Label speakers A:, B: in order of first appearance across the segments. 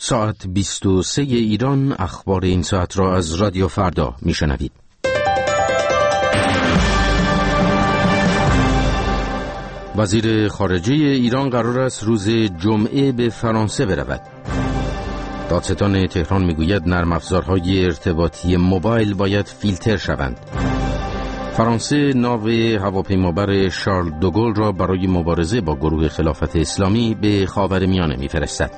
A: ساعت 23 ایران. اخبار این ساعت را از رادیو فردا میشنوید. وزیر خارجه ایران قرار است روز جمعه به فرانسه برود. دادستان تهران میگوید نرم افزارهای ارتباطی موبایل باید فیلتر شوند. فرانسه ناو هواپیمابر شارل دوگل را برای مبارزه با گروه خلافت اسلامی به خاورمیانه میفرستد.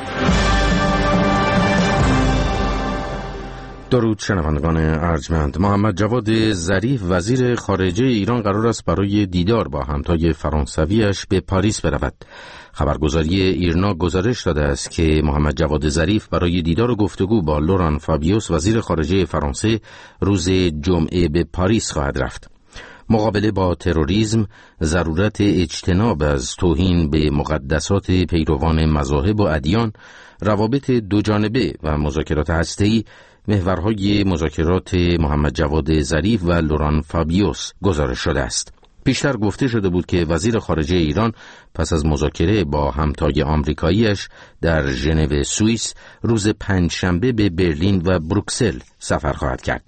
A: درود شنوندگان ارجمند. محمد جواد ظریف وزیر خارجه ایران قرار است برای دیدار با همتای فرانسویش به پاریس برود. خبرگزاری ایرنا گزارش داده است که محمد جواد ظریف برای دیدار و گفتگو با لوران فابیوس وزیر خارجه فرانسه روز جمعه به پاریس خواهد رفت. مقابله با تروریسم، ضرورت اجتناب از توهین به مقدسات پیروان مذاهب و ادیان، روابط دوجانبه و مذاکرات هسته‌ای محورهای مذاکرات محمد جواد ظریف و لوران فابیوس گزارش شده است. پیشتر گفته شده بود که وزیر خارجه ایران پس از مذاکره با همتای آمریکاییش در ژنو سوئیس روز پنجشنبه به برلین و بروکسل سفر خواهد کرد.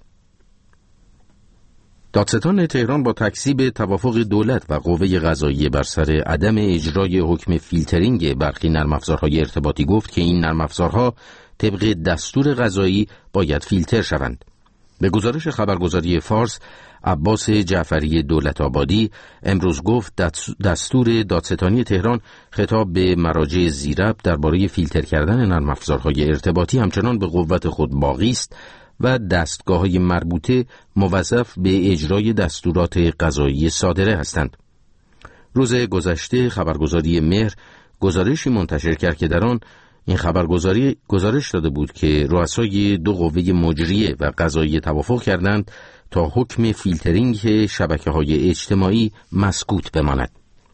A: دادستان تهران با تکذیب توافق دولت و قوه قضاییه بر سر عدم اجرای حکم فیلترینگ برخی نرم افزارهای ارتباطی گفت که این نرم افزارها طبق دستور قضایی باید فیلتر شوند. به گزارش خبرگزاری فارس، عباس جعفری دولت آبادی امروز گفت دستور دادستانی تهران خطاب به مراجع ذی‌ربط درباره فیلتر کردن نرم افزارهای ارتباطی همچنان به قوت خود باقی است و دستگاه‌های مربوطه موظف به اجرای دستورات قضایی صادره هستند. روز گذشته خبرگزاری مهر گزارشی منتشر کرد که در آن این خبرگزاری گزارش داده بود که رؤسای دو قوه مجریه و قضاییه توافق کردند تا حکم فیلترینگ شبکه‌های اجتماعی مسکوت بماند.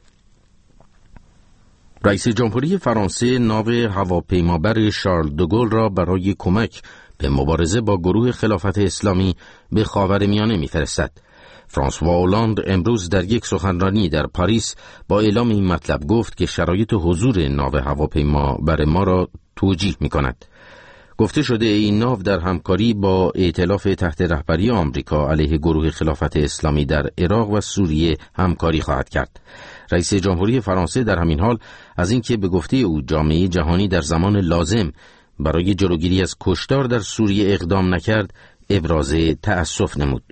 A: رئیس جمهوری فرانسه ناو هواپیمابر شارل دوگل را برای کمک به مبارزه با گروه خلافت اسلامی به خاورمیانه می‌فرستد. فرانسوا اولاند امروز در یک سخنرانی در پاریس با اعلام این مطلب گفت که شرایط حضور ناو هواپیمابر ما را توجیه می‌کند. گفته شده این ناو در همکاری با ائتلاف تحت رهبری آمریکا علیه گروه خلافت اسلامی در عراق و سوریه همکاری خواهد کرد. رئیس جمهوری فرانسه در همین حال از اینکه به گفته او جامعه جهانی در زمان لازم برای جلوگیری از کشتار در سوریه اقدام نکرد، ابراز تأسف نمود.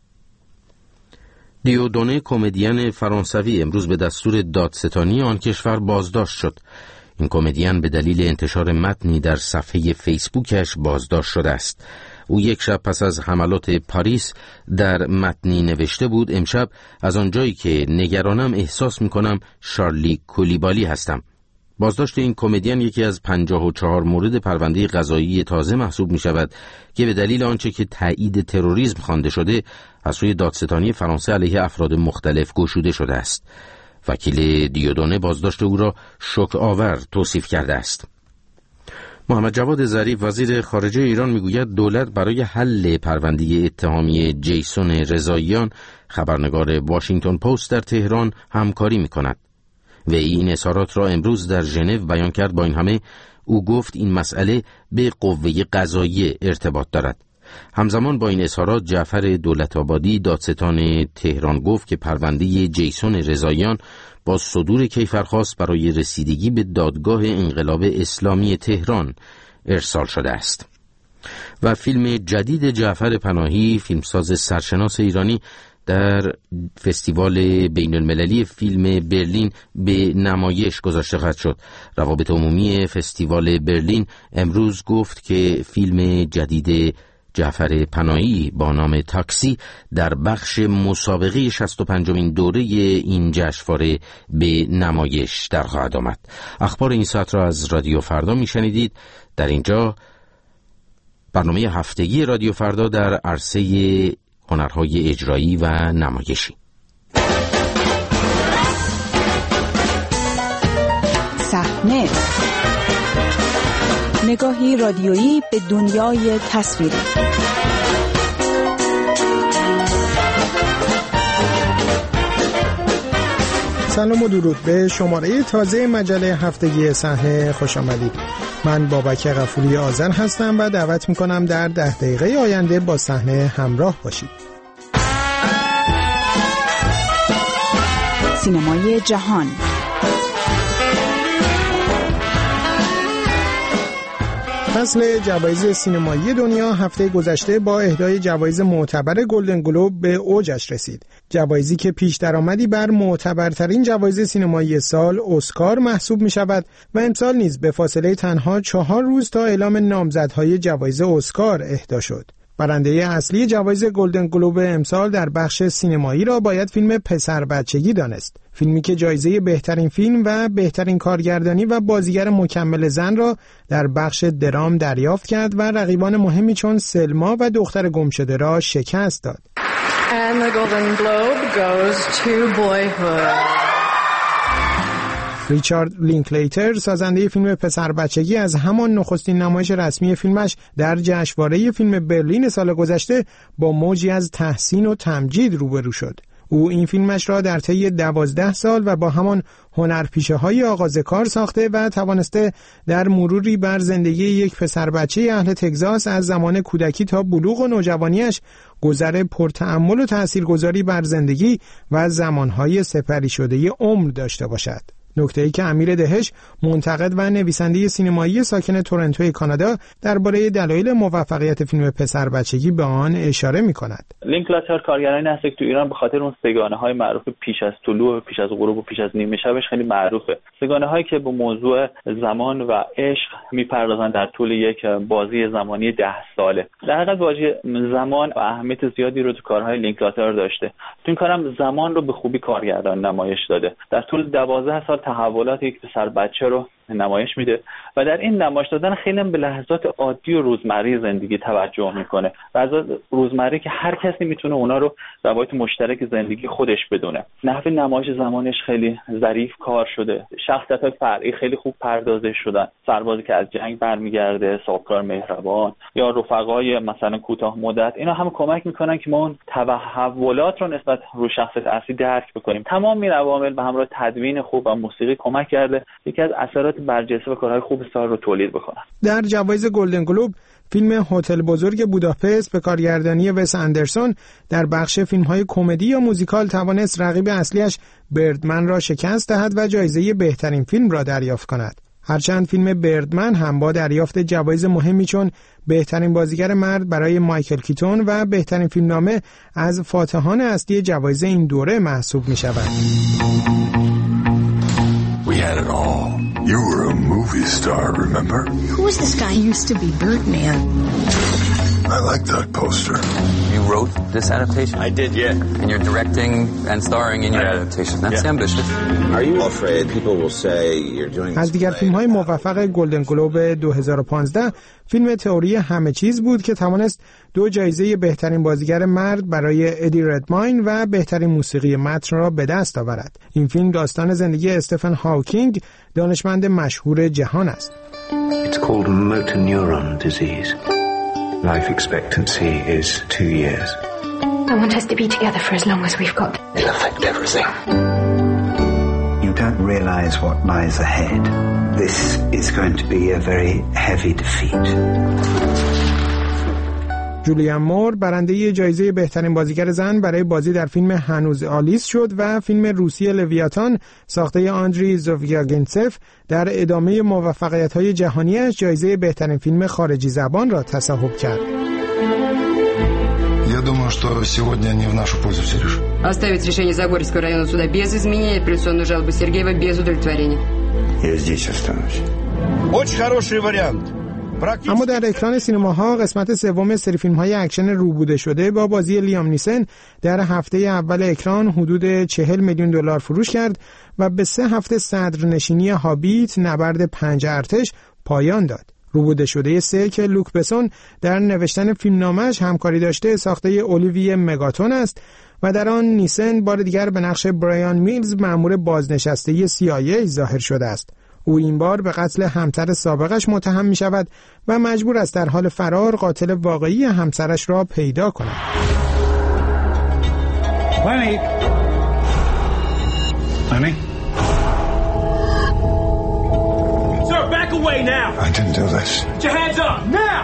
A: دیودونه کمدین فرانسوی امروز به دستور دادستانی آن کشور بازداشت شد. این کمدین به دلیل انتشار متنی در صفحه فیسبوکش بازداشت شده است. او یک شب پس از حملات پاریس در متنی نوشته بود: امشب از آنجایی که نگرانم احساس می‌کنم شارلی کولیبالی هستم. بازداشت این کمدین یکی از 54 مورد پرونده قضایی تازه محسوب می شود که به دلیل آنچه که تایید تروریسم خوانده شده از سوی دادستانی فرانسه علیه افراد مختلف گشوده شده است. وکیل دیودونه بازداشت او را شوک آور توصیف کرده است. محمد جواد ظریف وزیر خارجه ایران میگوید دولت برای حل پرونده اتهامی جیسون رضاییان خبرنگار واشنگتن پست در تهران همکاری می‌کند. و این اظهارات را امروز در ژنو بیان کرد. با این همه او گفت این مسئله به قوه قضاییه ارتباط دارد. همزمان با این اظهارات جعفر دولت آبادی دادستان تهران گفت که پرونده جیسون رضاییان با صدور کیفرخواست برای رسیدگی به دادگاه انقلاب اسلامی تهران ارسال شده است. و فیلم جدید جعفر پناهی، فیلمساز سرشناس ایرانی، در فستیوال بین المللی فیلم برلین به نمایش گذاشته خواهد شد. روابط عمومی فستیوال برلین امروز گفت که فیلم جدید جعفر پناهی با نام تاکسی در بخش مسابقه 65مین دوره این جشنواره به نمایش در خواهد آمد. اخبار این ساعت را از رادیو فردا میشنیدید. در اینجا برنامه هفتگی رادیو فردا در عرصه هنرهای اجرایی و نمایشی.
B: صحنه، نگاهی رادیویی به دنیای تصویری.
C: سلام و درود به شماره تازه مجله هفتگی صحنه خوش آمدید. من بابک غفوری آذر هستم و دعوت میکنم در 10 دقیقه آینده با صحنه همراه باشید.
B: سینمای جهان.
C: فصل جوایز سینمایی دنیا هفته گذشته با اهدای جوایز معتبر گلدن گلوب به اوجش رسید. جوایزی که پیش درآمدی بر معتبرترین جوایز سینمایی سال اسکار محسوب می شود و امسال نیز به فاصله تنها 4 روز تا اعلام نامزدهای جوایز اسکار اهدا شد. برنده اصلی جوایز گلدن گلوب امسال در بخش سینمایی را باید فیلم پسر بچگی دانست. فیلمی که جایزه بهترین فیلم و بهترین کارگردانی و بازیگر مکمل زن را در بخش درام دریافت کرد و رقیبان مهمی چون سلما و دختر گمشده را شکست داد.
D: And the Golden Globe goes to Boyhood.
C: ریچارد لینکلیتر سازنده فیلم پسر بچگی از همان نخستین نمایش رسمی فیلمش در جشنواره فیلم برلین سال گذشته با موجی از تحسین و تمجید روبرو شد. او این فیلمش را در طی 12 سال و با همان هنرپیشه‌های آغاز کار ساخته و توانسته در مروری بر زندگی یک پسر بچه اهل تگزاس از زمان کودکی تا بلوغ و نوجوانیش گذر پرتأمل و تأثیرگذاری بر زندگی و زمانهای سپری شده عمر داشته باشد. نکته‌ای که امیر دهش منتقد و نویسنده سینمایی ساکن تورنتو کانادا درباره دلایل موفقیت فیلم پسر بچگی به آن اشاره می‌کند.
E: لینکلیتر کارگردانی هست که تو ایران به خاطر اون سگانه‌های معروف پیش از طلوع، پیش از غروب و پیش از نیمه شبش خیلی معروفه. سگانه‌هایی که به موضوع زمان و عشق می‌پردازن در طول یک بازی زمانی 10 ساله. در حقیقت واژه زمان و اهمیت زیادی رو تو کارهای لینکلیتر داشته. تو این کارم زمان رو به خوبی کارگردان نمایش داده. در طول 12 سال تحولات یک پسر بچه رو نمایش میده و در این نمایش دادن خیلی به لحظات عادی و روزمره زندگی توجه میکنه. لحظات روزمره که هر کسی میتونه اونا رو روایت مشترک زندگی خودش بدونه. نحوه نمایش زمانش خیلی ظریف کار شده. شخصیت‌های فرعی خیلی خوب پردازش شدن. سربازی که از جنگ برمیگرده، صاحبکار مهربان یا رفقای مثلا کوتاه مدت، اینا هم کمک میکنن که ما اون تحولات رو نسبت رو شخصیت اصلی درک بکنیم. تمام این عوامل به همراه تدوین خوب و موسیقی کمک کرده یکی از اثرات برجسته و کارهای خوب سال رو تولید بکنن.
C: در جوایز گلدن گلوب فیلم هتل بزرگ بوداپست به کارگردانی وس اندرسون در بخش فیلم‌های کمدی یا موزیکال توانست رقیب اصلیش بردمن را شکست دهد و جایزه بهترین فیلم را دریافت کند. هرچند فیلم بردمن هم با دریافت جوایز مهمی چون بهترین بازیگر مرد برای مایکل کیتون و بهترین فیلمنامه از فاتحان اصلی جوایز این دوره محسوب می‌شود.
F: We had it all. You were a movie star, remember?
G: Who was this guy? He used to be Birdman.
F: I like that poster.
H: You wrote this adaptation?
I: I did, yeah.
H: And you're directing and starring in your adaptation. That's ambitious.
I: Are you afraid people will say you're doing this?
C: از دیگر فیلم‌های موفق گلدن گلوب 2015 فیلم تئوری همه چیز بود که توانست 2 جایزه بهترین بازیگر مرد برای ادی ردماین و بهترین موسیقی متن را به دست آورد. این فیلم داستان زندگی استفن هاکینگ، دانشمند مشهور جهان است.
J: It's called motor neuron disease. Life expectancy is 2 years.
G: I want us to be together for as long as we've got.
J: It'll affect everything. You don't realize what lies ahead. This is going to be a very heavy defeat.
C: جولیان مور برنده جایزه بهترین بازیگر زن برای بازی در فیلم هنوز آلیس شد و فیلم روسی لویاتان ساخته آندری زوفیاگینتسف در ادامه موفقیت‌های جهانیش جایزه بهترین فیلم خارجی زبان را تصاحب کرد.
F: Я думаю, что сегодня они в нашу пользу все решат.
K: Оставить решение Загорского района суда без изменения апелляционной жалобы Сергеева без удовлетворения.
J: Я здесь останусь.
I: Очень хороший вариант.
C: اما در اکران سینماها قسمت سوم سری فیلم‌های اکشن روبوده شده با بازی لیام نیسن در هفته اول اکران حدود $40 میلیون فروش کرد و به 3 هفته صدرنشینی هابیت نبرد 5 ارتش پایان داد. روبوده شده 3 که لوک بسون در نوشتن فیلمنامه‌اش همکاری داشته ساخته اولیویه مگاتون است و در آن نیسن بار دیگر به نقش برایان میلز مأمور بازنشسته CIA ظاهر شده است. او این بار به قتل همسر سابقش متهم می شود و مجبور است در حال فرار قاتل واقعی همسرش را پیدا کند.
J: Lenny.
L: away now.
F: I didn't do this.
L: Put your hands up now.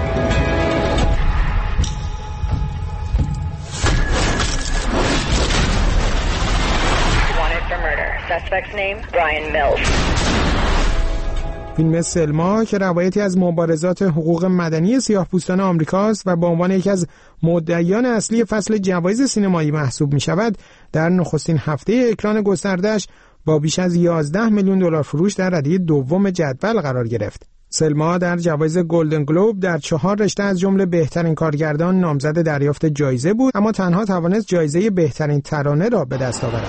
M: Wanted for murder. Suspect's name, Brian Mills.
C: فیلم سلما که روایتی از مبارزات حقوق مدنی سیاه‌پوستان آمریکاست و به عنوان یکی از مدعیان اصلی فصل جوایز سینمایی محسوب می شود، در نخستین هفته اکران گسترده‌اش با بیش از 11 میلیون دلار فروش در رده‌ی دوم جدول قرار گرفت. سلما در جوایز گلدن گلوب در 4 رشته از جمله بهترین کارگردان نامزد دریافت جایزه بود، اما تنها توانست جایزه بهترین ترانه را به دست آورد.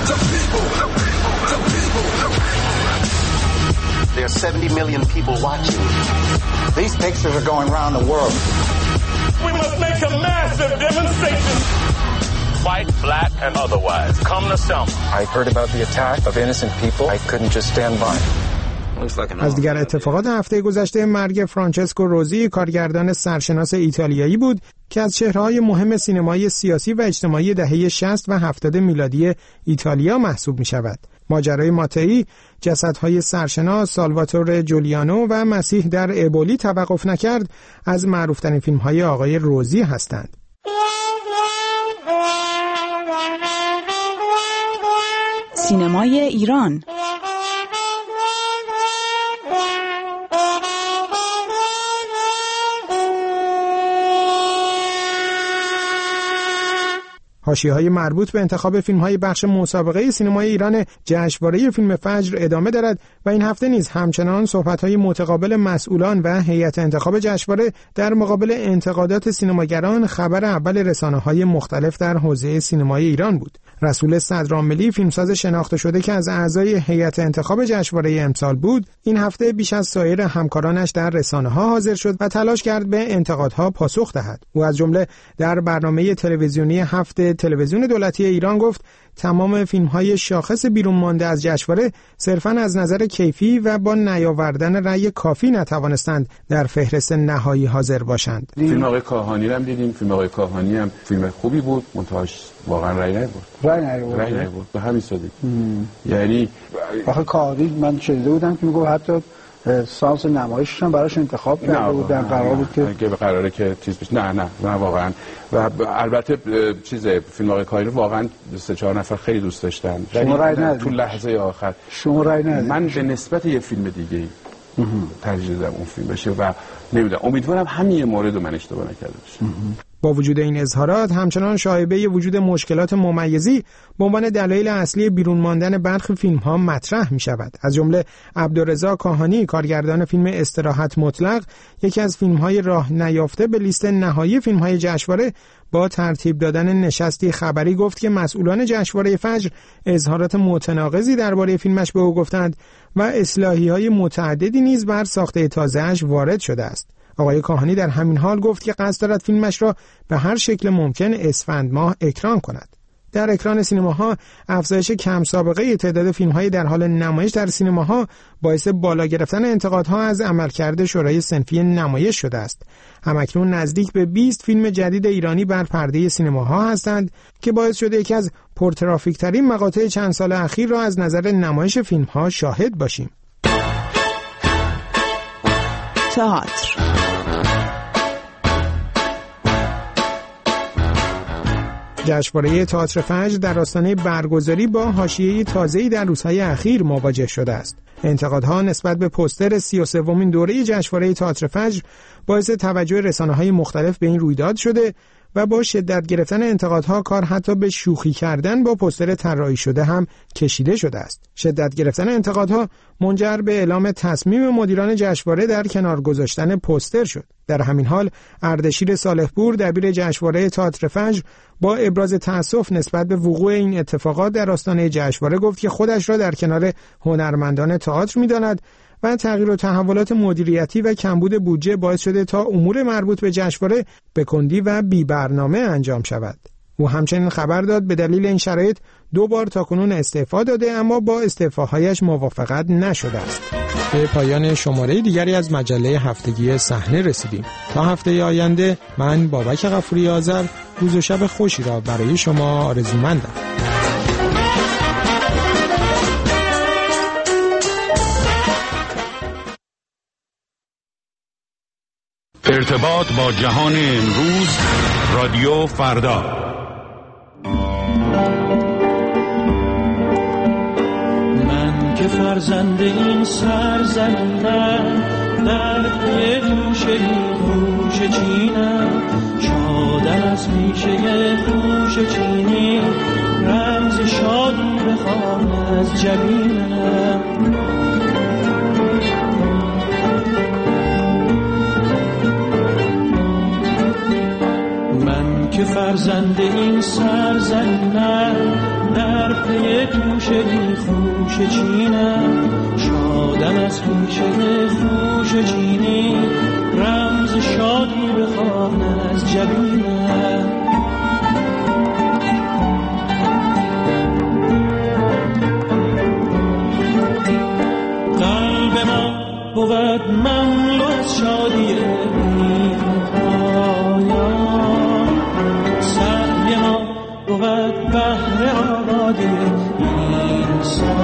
N: There are 70 million people watching. These pictures are going around the world.
L: We must make a massive demonstration. White, black, and otherwise. Come to Selma.
O: I heard about the attack of innocent people. I couldn't just stand by.
C: از دیگر اتفاقات هفته گذشته مرگ فرانچسکو روزی، کارگردان سرشناس ایتالیایی بود که از چهره‌های مهم سینمای سیاسی و اجتماعی دهه 60 و 70 میلادی ایتالیا محسوب می‌شود. ماجرای ماتئی، جسدهای سرشناس، سالواتور جولیانو و مسیح در ابولی توقف نکرد از معروفترین فیلم‌های آقای روزی هستند.
B: سینمای ایران. حاشیه‌های مربوط به انتخاب فیلم‌های بخش مسابقه سینمای ایران جشنواره فیلم فجر ادامه دارد و این هفته نیز همچنان صحبت‌های متقابل مسئولان و هیئت انتخاب جشنواره در مقابل انتقادات سینماگران خبر اول رسانه‌های مختلف در حوزه سینمای ایران بود. رسول صدرعاملی، فیلمساز شناخته شده که از اعضای هیئت انتخاب جشنواره امسال بود، این هفته بیش از سایر همکارانش در رسانه‌ها حاضر شد و تلاش کرد به انتقادها پاسخ دهد. او از جمله در برنامه تلویزیونی هفته تلویزیون دولتی ایران گفت تمام فیلم‌های شاخص بیرون مانده از جشنواره صرفاً از نظر کیفی و با نیاوردن رأی کافی نتوانستند در فهرست نهایی حاضر باشند.
P: فیلم آقای کاهانی هم دیدیم. فیلم آقای کاهانی هم فیلم خوبی بود، منتهاش واقعا رأی نبرد. به همین سادگی. یعنی
Q: آخه کاهانی من شنیده بودم که میگه حتی ساز نمایشش هم براش انتخاب کرده بودن، قرار بود که
P: قراره که چیز بشه. نه واقعا. و البته فیلم آقای کاهانی واقعا 3-4 نفر خیلی دوست داشتن.
Q: شما رأی ندید
P: تو لحظه آخر.
Q: شما رأی ندید.
P: من به نسبت یه فیلم دیگه ترجیح دادم اون فیلم بشه و نمیدونم، امیدوارم همین مورد رو من اشتباه نکرده باشم.
C: با وجود این اظهارات همچنان شایبه وجود مشکلات ممیزی به عنوان دلایل اصلی بیرون ماندن برخی فیلم‌ها مطرح می‌شود. از جمله عبدالرضا کاهانی، کارگردان فیلم استراحت مطلق، یکی از فیلم‌های راه نیافته به لیست نهایی فیلم‌های جشنواره، با ترتیب دادن نشستی خبری گفت که مسئولان جشنواره فجر اظهارات متناقضی درباره فیلمش به او گفتند و اصلاحی‌های متعددی نیز بر ساخته تازه‌اش وارد شده است. آقای کاهانی در همین حال گفت که قصد دارد فیلمش را به هر شکل ممکن اسفند ماه اکران کند. در اکران سینماها افزایش کم سابقه تعداد فیلم‌های در حال نمایش در سینماها باعث بالا گرفتن انتقادها از عملکرد شورای صنفی نمایش شده است. همکنون نزدیک به 20 فیلم جدید ایرانی بر پرده سینماها هستند که باعث شده یکی از پرترافیک‌ترین مقاطع چند سال اخیر را از نظر نمایش فیلم‌ها شاهد باشیم.
B: تئاتر.
C: جشنواره تئاتر فجر در آستانه برگزاری با حاشیه تازه‌ای در روزهای اخیر مواجه شده است. انتقادها نسبت به پوستر 33مین دوره جشنواره تئاتر فجر باعث توجه رسانه‌های مختلف به این رویداد شده و با شدت گرفتن انتقادها کار حتی به شوخی کردن با پوستر طراحی شده هم کشیده شده است. شدت گرفتن انتقادها منجر به اعلام تصمیم مدیران جشنواره در کنار گذاشتن پوستر شد. در همین حال اردشیر صالح‌پور، دبیر جشنواره تئاتر فجر، با ابراز تأسف نسبت به وقوع این اتفاقات در آستانه جشنواره گفت که خودش را در کنار هنرمندان تئاتر می‌داند و تغییر و تحولات مدیریتی و کمبود بودجه باعث شده تا امور مربوط به جشنواره به کندی و بی برنامه انجام شود. او همچنین خبر داد به دلیل این شرایط 2 بار تاکنون استعفا داده اما با استعفاهایش موافقت نشده است. به پایان شماره دیگری از مجله هفتگی صحنه رسیدیم. تا هفته آینده من بابک غفوری آذر روز و شب خوشی را برای شما آرزومندم.
R: ارتباط با جهان امروز، رادیو فردا.
S: من که فرزند این سرزمینم، در پی گوشه خوش چینم، شادم از پیشه خوش چینی، رمز شادی بخوام از جبینم. من که فرزند این سرزمینم، در پی گوشه خوش چینم، شادم از پیشه خوش چینی، رمز شادی بخوان از جبینم. قلب ما بود مملو از شادی این پایان، سعی ما بود بهر آبادی این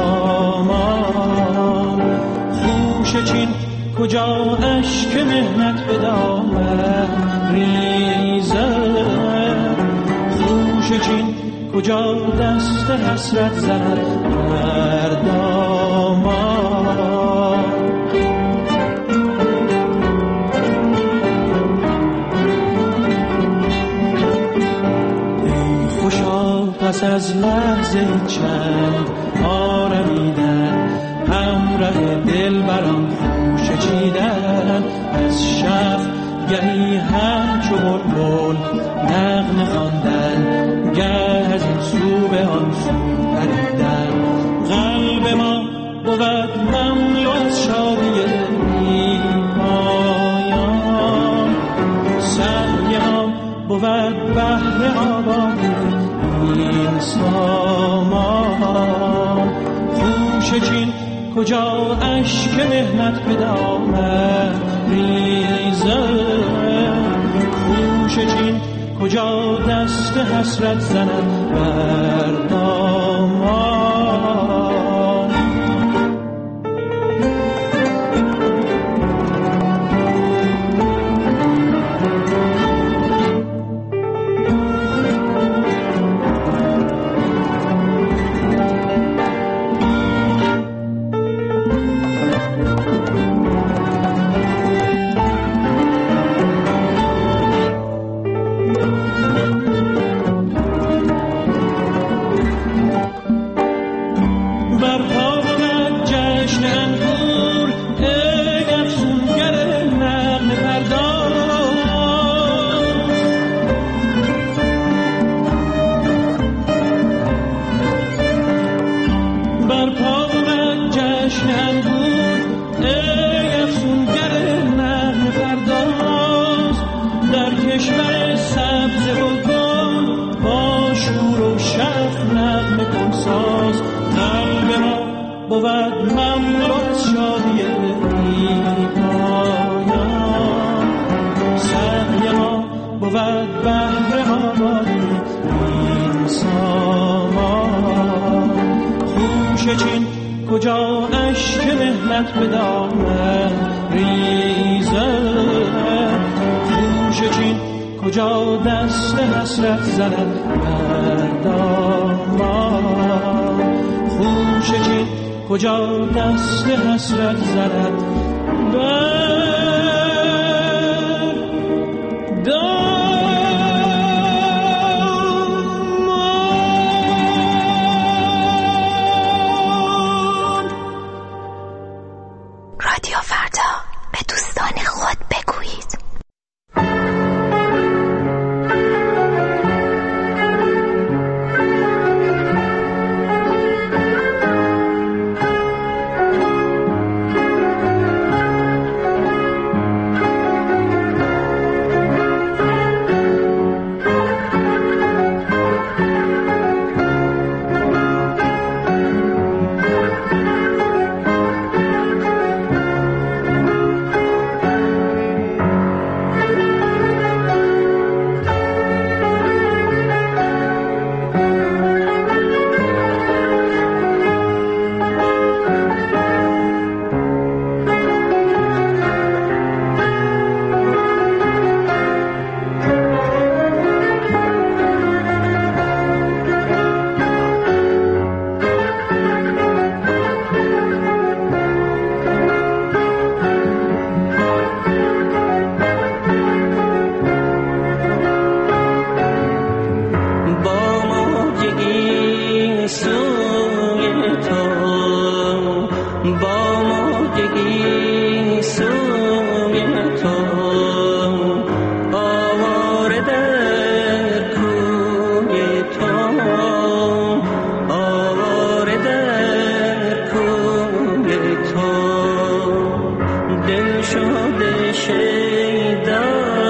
S: سامان. خوش چین کجا اشک مهنت به دامن ریزد، خوش چین کجا دست حسرت زند بر دامان. ای خوشا پس از لحظه چند آرمیدن، همراه دل برام خوش چیدن، از شب گهی همچو بلبل نغمه خواندن، گه از این سو به آن سو پریدن. قلب ما بود مملو از شادی بی پایان، سعی ما بود بهر آبادی این سامان. خوش چین کجا اشک مهنت به دامن ریزد، خوش چین کجا دست حسرت زند بر دامان. کجا اشک مهنت به دامن ریزد، خوش چین کجا دست حسرت زند بر دامان. خوش چین کجا دست حسرت زند بر دامان. شده شیدا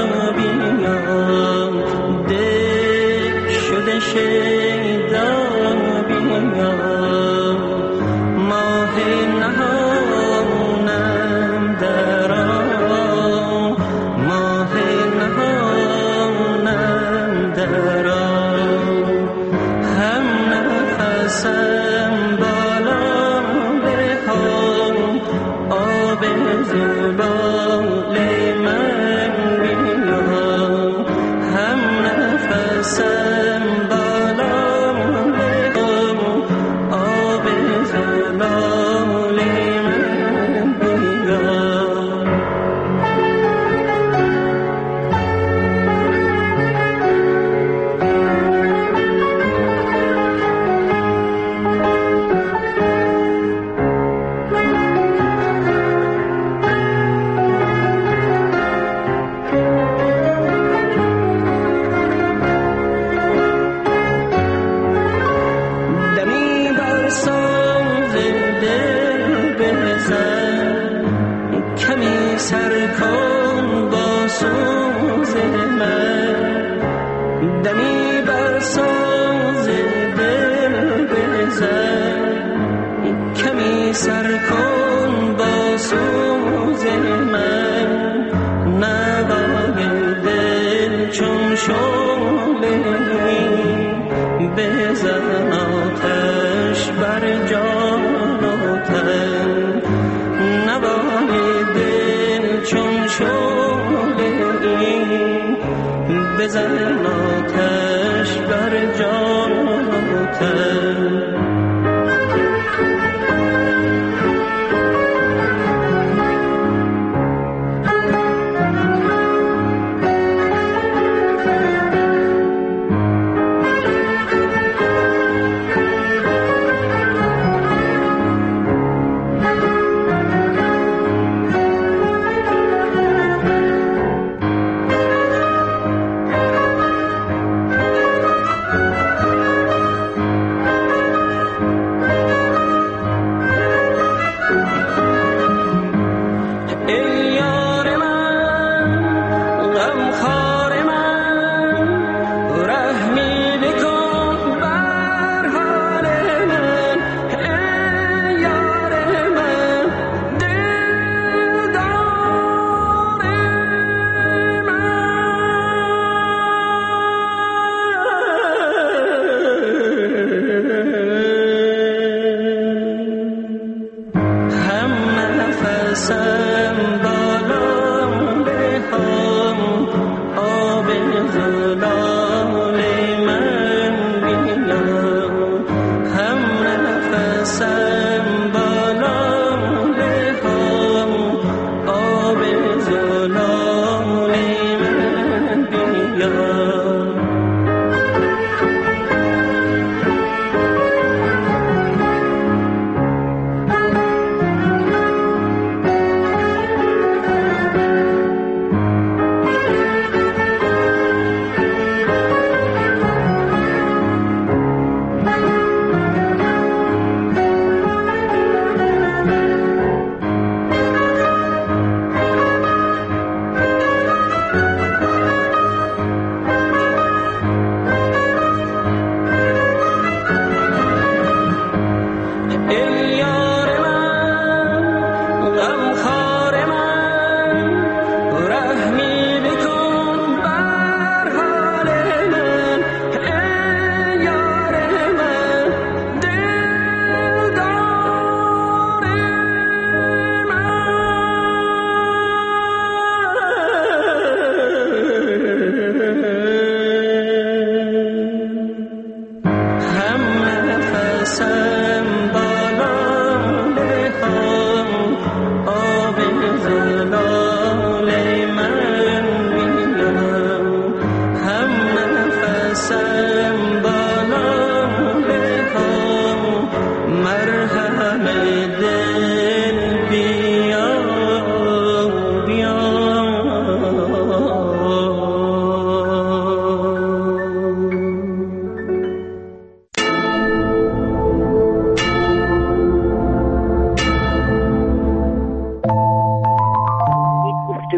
S: بیا دل شده شیدا بیا ماه نهانم در آن ماه نهانم در آن هم نفسم بالا بهام آب زبال من بیا هم نفسم بالا بهام آب زبال من بیا دمی بر ساز دل بزن کمی سر کن با سوز من دمی بر ساز دل بزن کمی سر کن با سوز من نوای دل چون شعله بزن آتش بر جان و تن نوای دل چون شعله بزن آتش بر جان و تن هم نفسم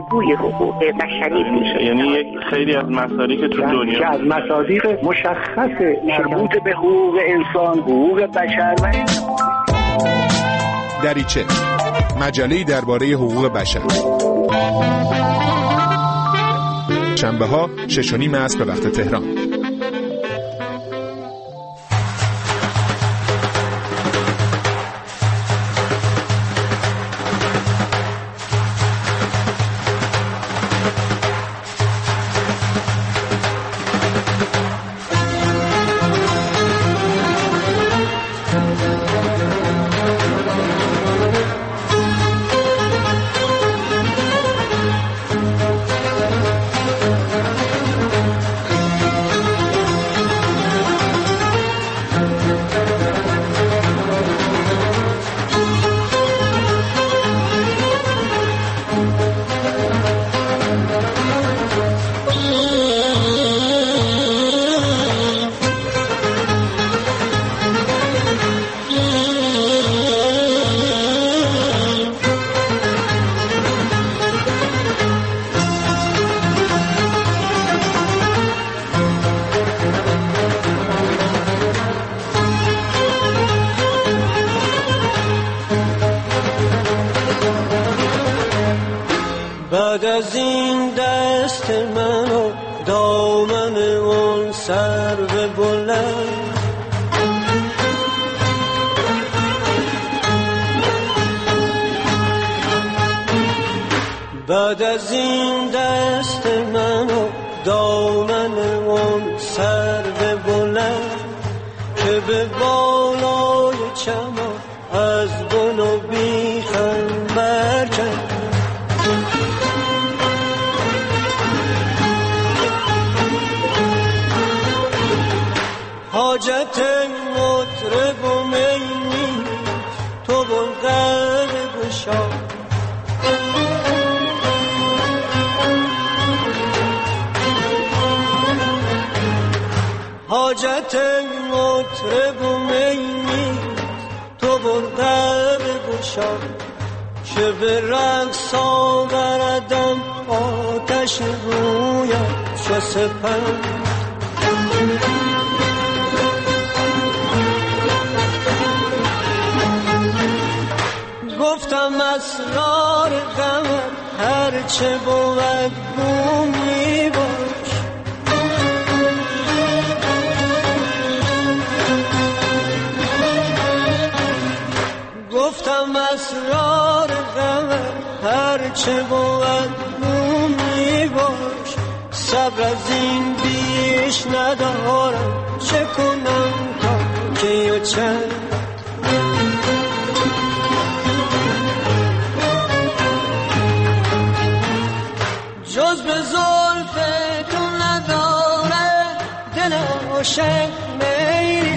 T: الگوی حقوق بشری میشه.
U: یعنی یک خیلی از مصادیق تو دنیا
V: که از مصادیق مشخص مربوط به حقوق انسان، حقوق بشر و
W: دریچه، مجله‌ای درباره حقوق بشر. شنبه‌ها 6:30 عصر به وقت تهران.
X: بعد از این دست من و دامن اون سر به بلند، بعد از این دست من و دامن اون سر به بلند که به بالای چمان از بن و بیخم برکن. حاجت مطرب و مینی تو بلغر بشا، حاجت مطرب و مینی تو بلغر بشا که به رقص آوردم آتش رویم چو سپند. گفتم اسرار غمت هرچه بود بومی باش، گفتم اسرار غمت هرچه بود بومی باش. صبر از این بیش ندارم، چه کنم تا کی و چند. جز به زلف تو نداره دل عاشق میلی،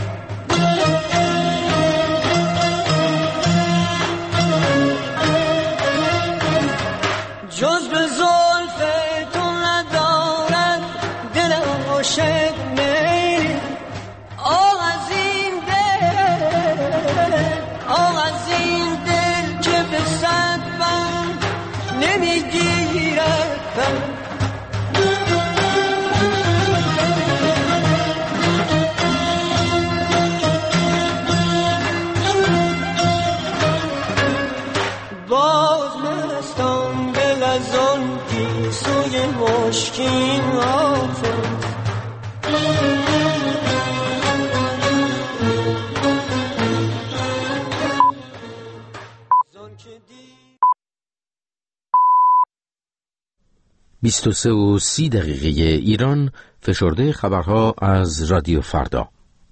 X: جز به زلف تو نداره دل عاشق میلی. آه از این دل، آه از این دل که به صد بند نمیگیرد. باز مستم دل از آن گیسوی مشکین آفت،
A: بیست و 3:30 ایران. فشرده خبرها از رادیو فردا.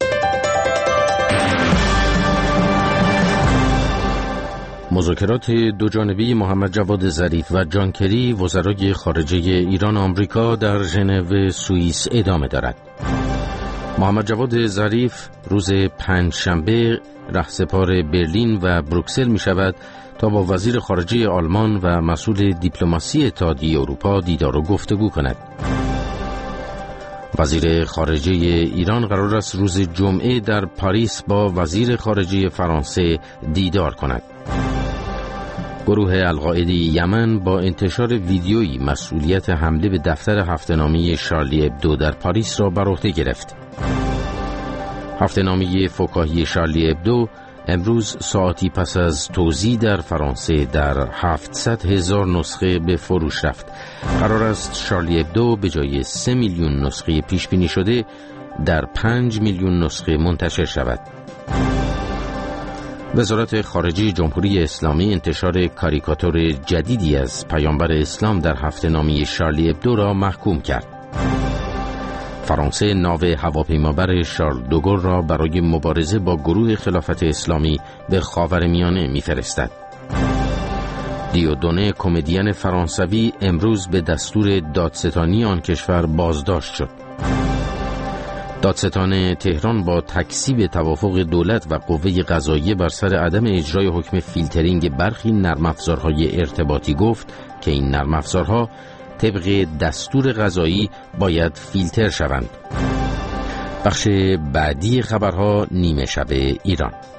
A: مذاکرات دوجانبه محمد جواد ظریف و جان کری وزرای خارجه ایران و آمریکا در ژنو سوئیس ادامه دارد. محمد جواد ظریف روز پنجشنبه رهسپار برلین و بروکسل می شود تا با وزیر خارجه آلمان و مسئول دیپلماسی اتحادیه اروپا دیدار و گفتگو کند. وزیر خارجه ایران قرار است روز جمعه در پاریس با وزیر خارجه فرانسه دیدار کند. گروه القاعده یمن با انتشار ویدیویی مسئولیت حمله به دفتر هفته‌نامه شارلی ابدو در پاریس را بر عهده گرفت. هفته‌نامه فکاهی شارلی ابدو امروز ساعتی پس از توزیع در فرانسه در 700,000 نسخه به فروش رفت. قرار است شارلی ابدو به جای 3 میلیون نسخه پیش بینی شده در 5 میلیون نسخه منتشر شود. وزارت خارجه جمهوری اسلامی انتشار کاریکاتور جدیدی از پیامبر اسلام در هفته‌نامه شارلی ابدو را محکوم کرد. فرانسه ناو هواپیمابر شارل دوگل را برای مبارزه با گروه خلافت اسلامی به خاورمیانه می‌فرستد. دیودونه کمدین فرانسوی امروز به دستور دادستانی آن کشور بازداشت شد. دادستان تهران با تکذیب توافق دولت و قوه قضاییه بر سر عدم اجرای حکم فیلترینگ برخی نرم افزارهای ارتباطی گفت که این نرم افزارها طبق دستور قضایی باید فیلتر شوند. بخش بعدی خبرها نیمه شب ایران.